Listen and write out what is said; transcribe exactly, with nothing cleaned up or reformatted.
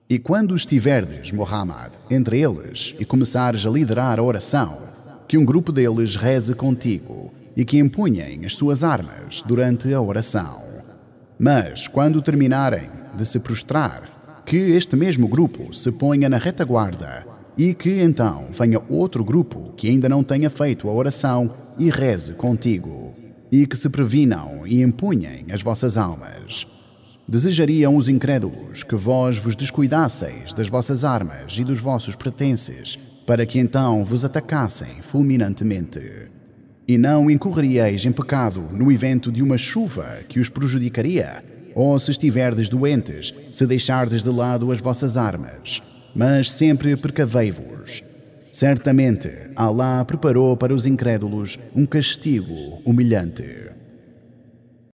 E quando estiverdes, Muhammad, entre eles e começares a liderar a oração, que um grupo deles reze contigo e que empunhem as suas armas durante a oração. Mas, quando terminarem de se prostrar, que este mesmo grupo se ponha na retaguarda e que então venha outro grupo que ainda não tenha feito a oração e reze contigo, e que se previnam e empunhem as vossas almas. Desejariam os incrédulos que vós vos descuidasseis das vossas armas e dos vossos pertences, para que então vos atacassem fulminantemente. E não incorrerieis em pecado no evento de uma chuva que os prejudicaria, ou se estiverdes doentes, se deixardes de lado as vossas armas. Mas sempre precavei-vos. Certamente, Alá preparou para os incrédulos um castigo humilhante.